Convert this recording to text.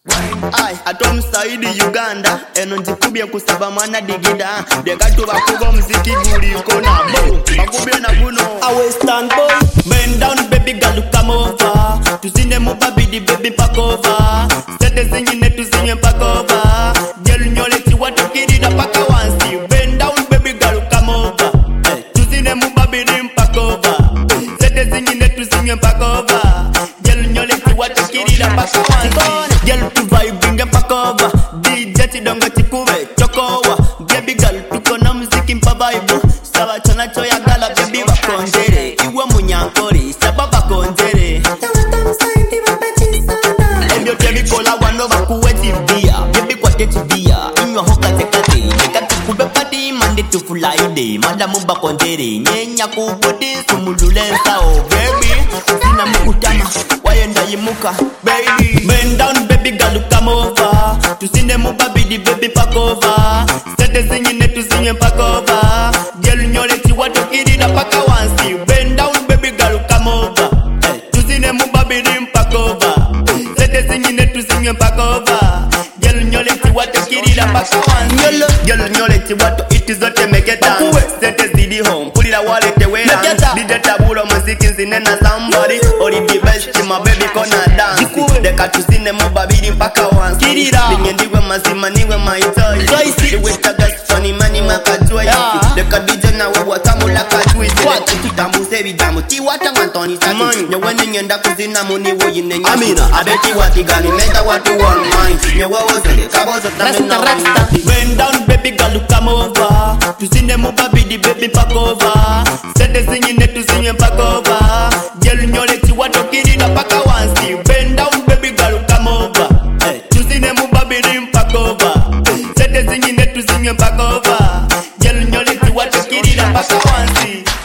Ai, atom saidi Uganda eno njikubye kusaba mwana digida dekatu bakuba muziki guli kona bo bakubye na buno I will stand boy bend down baby girl come over tuzine mu babidi baby pack over sete zingine tuzinye pack over girl nyole tiwatu kirida paka wansi bend down baby girl come over tuzine mu babidi pack over sete zingine tuzinye pack over girl nyole tiwatu kirida paka wansi girl to vibe bring pack over DJ tidongo tikube chokowa baby girl tuko na muziki mpa vibe sawa chana choya gala baby bakonjere iwe munyankori sababa konjere ebyo tebikola wano bakuweti bia baby kwa teti bia inywa hoka tekate tekate kube pati Monday to Friday madamu bakonjere nyenya kubudi sumululensa oh baby sina mukutama wayenda yimuka baby bend down baby girl come over tuzine mu babidi baby pack over sete zingine tuzinye pack over girl nyole tiwatu kirida paka wansi bend down baby girl come over tuzine mu babidi pack over sete zingine tuzinye pack over girl nyole tiwatu kirida paka wansi girl nyole tiwatu itizote make dance sete zidi home pulira walete wera DJ taburo muziki zinena somebody oli the best my baby kona dance deka tuzine mu babidi mpaka wansi binye ndiwe mazima niwe maitoi iwe tagas funny money makatoi deka DJ na wewa tamula katui deka tutambuse bidamu tiwata ngantoni sati nyewene nyenda kuzina muniwo yine nyamina abeti watigani meta watu one mind nyewa wozele kabozo tamena rasta bend down baby girl come over tuzine mu babidi baby pack over sete zingine tuzinye pack over girl nyole tiwatu kirida paka wansi bend down baby girl come over tuzine mu babidi pack over sete zingine tuzinye pack over girl nyole tiwatu kirida paka wansi